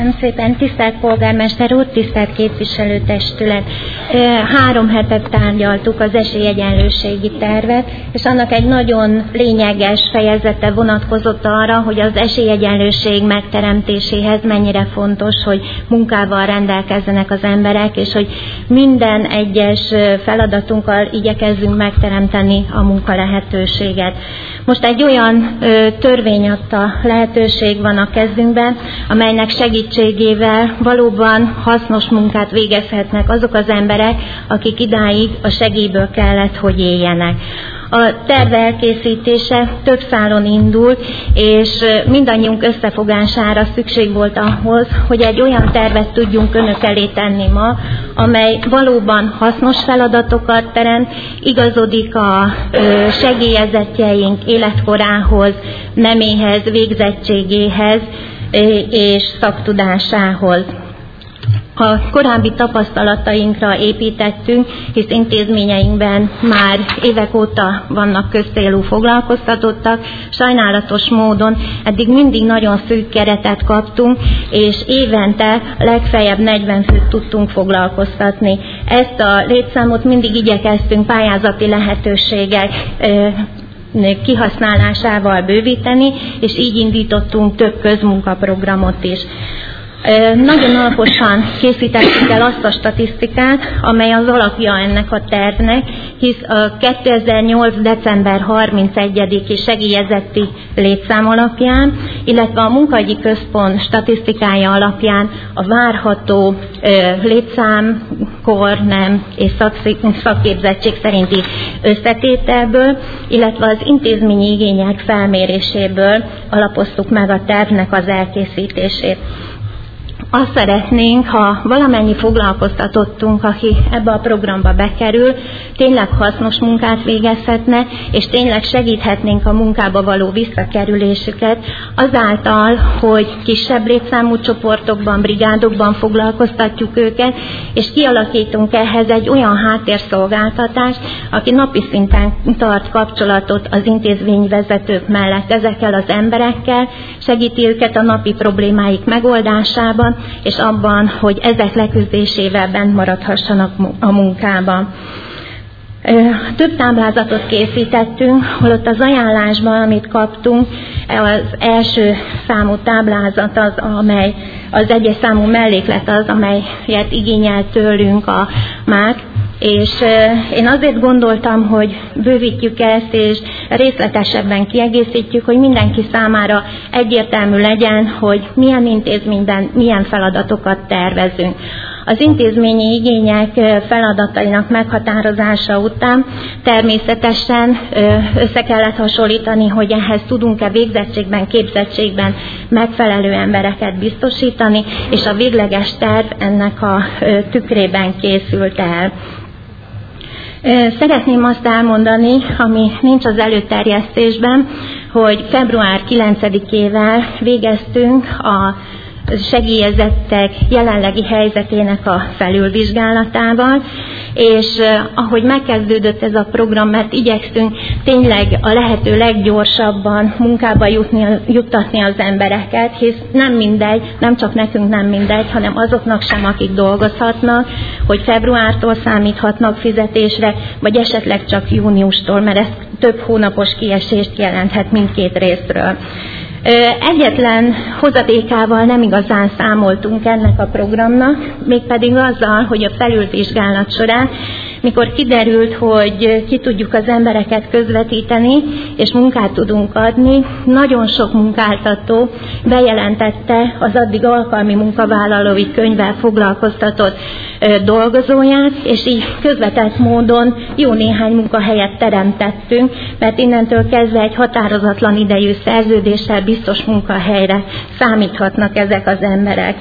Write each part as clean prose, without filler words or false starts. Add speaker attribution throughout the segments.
Speaker 1: Köszönöm szépen, tisztelt polgármester úr, tisztelt képviselőtestület. 3 hete tárgyaltuk az esélyegyenlőségi tervet, és annak egy nagyon lényeges fejezete vonatkozott arra, hogy az esélyegyenlőség megteremtéséhez mennyire fontos, hogy munkával rendelkezzenek az emberek, és hogy minden egyes feladatunkkal igyekezzünk megteremteni a munka lehetőséget. Most egy olyan törvényadta lehetőség van a kezünkben, amelynek segítségével valóban hasznos munkát végezhetnek azok az emberek, akik idáig a segélyből kellett, hogy éljenek. A terv elkészítése több szálon indult, és mindannyiunk összefogására szükség volt ahhoz, hogy egy olyan tervet tudjunk önök elé tenni ma, amely valóban hasznos feladatokat teremt, igazodik a segélyezettjeink életkorához, neméhez, végzettségéhez és szaktudásához. A korábbi tapasztalatainkra építettünk, hisz intézményeinkben már évek óta vannak közcélú foglalkoztatottak. Sajnálatos módon eddig mindig nagyon szűk keretet kaptunk, és évente legfeljebb 40 főt tudtunk foglalkoztatni. Ezt a létszámot mindig igyekeztünk pályázati lehetőségek kihasználásával bővíteni, és így indítottunk több közmunkaprogramot is. Nagyon alaposan készítettük el azt a statisztikát, amely az alapja ennek a tervnek, hisz a 2008. december 31-i segélyezetti létszám alapján, illetve a Munkahogyi Központ statisztikája alapján a várható létszám, kor, nem és szakképzettség szerinti összetételből, illetve az intézményi igények felméréséből alapoztuk meg a tervnek az elkészítését. Azt szeretnénk, ha valamennyi foglalkoztatottunk, aki ebbe a programba bekerül, tényleg hasznos munkát végezhetne, és tényleg segíthetnénk a munkába való visszakerülésüket, azáltal, hogy kisebb létszámú csoportokban, brigádokban foglalkoztatjuk őket, és kialakítunk ehhez egy olyan háttérszolgáltatást, aki napi szinten tart kapcsolatot az intézményvezetők mellett ezekkel az emberekkel, segíti őket a napi problémáik megoldásában, és abban, hogy ezek leküzdésével bent maradhassanak a munkában. Több táblázatot készítettünk, holott az ajánlásban, amit kaptunk, az első számú táblázat az, amely az egyes számú melléklet az, amelyet igényelt tőlünk a MÁK, és én azért gondoltam, hogy bővítjük ezt, és részletesebben kiegészítjük, hogy mindenki számára egyértelmű legyen, hogy milyen intézményben milyen feladatokat tervezünk. Az intézményi igények feladatainak meghatározása után természetesen össze kellett hasonlítani, hogy ehhez tudunk-e végzettségben, képzettségben megfelelő embereket biztosítani, és a végleges terv ennek a tükrében készült el. Szeretném azt elmondani, ami nincs az előterjesztésben, hogy február 9-ével végeztünk a segélyezettek jelenlegi helyzetének a felülvizsgálatával, és ahogy megkezdődött ez a program, mert igyekszünk tényleg a lehető leggyorsabban munkába juttatni az embereket, hisz nem mindegy, nem csak nekünk nem mindegy, hanem azoknak sem, akik dolgozhatnak, hogy februártól számíthatnak fizetésre, vagy esetleg csak júniustól, mert ez több hónapos kiesést jelenthet mindkét részről. Egyetlen hozadékával nem igazán számoltunk ennek a programnak, mégpedig azzal, hogy a felülvizsgálat során, mikor kiderült, hogy ki tudjuk az embereket közvetíteni, és munkát tudunk adni, nagyon sok munkáltató bejelentette az addig alkalmi munkavállalói könyvvel foglalkoztatott dolgozóját, és így közvetett módon jó néhány munkahelyet teremtettünk, mert innentől kezdve egy határozatlan idejű szerződéssel biztos munkahelyre számíthatnak ezek az emberek.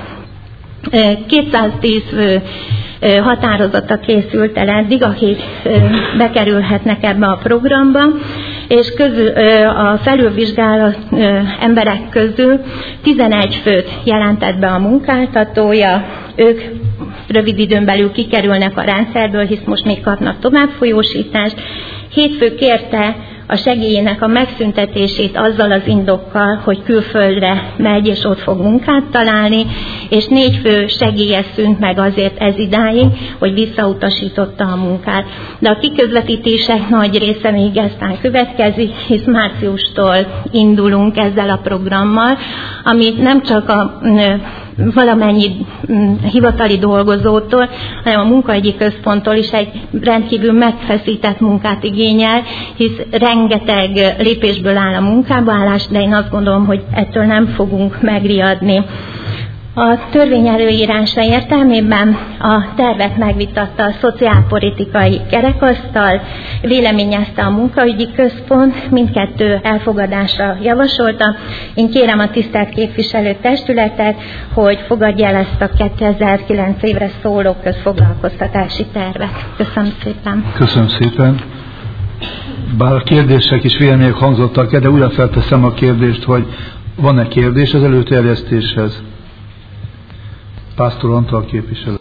Speaker 1: 210 fő határozata készült el eddig, akik bekerülhetnek ebbe a programba, és a felülvizsgálat emberek közül 11 főt jelentett be a munkáltatója, ők rövid időn belül kikerülnek a rendszerből, hisz most még kapnak továbbfolyósítást. 7 fő kérte a segélyének a megszüntetését azzal az indokkal, hogy külföldre megy és ott fog munkát találni, és 4 fő segélye szűnt meg azért ez idáig, hogy visszautasította a munkát. De a kiközvetítések nagy része még eztán következik, hisz márciustól indulunk ezzel a programmal, amit nem csak a valamennyi hivatali dolgozótól, hanem a munkaügyi központtól is egy rendkívül megfeszített munkát igényel, hisz rengeteg lépésből áll a munkába állás, de én azt gondolom, hogy ettől nem fogunk megriadni. A törvény előírása értelmében a tervet megvitatta a szociálpolitikai kerekasztal, véleményezte a munkaügyi központ, mindkettő elfogadásra javasolta. Én kérem a tisztelt képviselőtestületet, hogy fogadja el ezt a 2009 évre szóló közfoglalkoztatási tervet. Köszönöm szépen.
Speaker 2: Köszönöm szépen. Bár a kérdések és vélemények hangzottak el, de újra felteszem a kérdést, hogy van-e kérdés az előterjesztéshez? Pásztor Antal képviselő.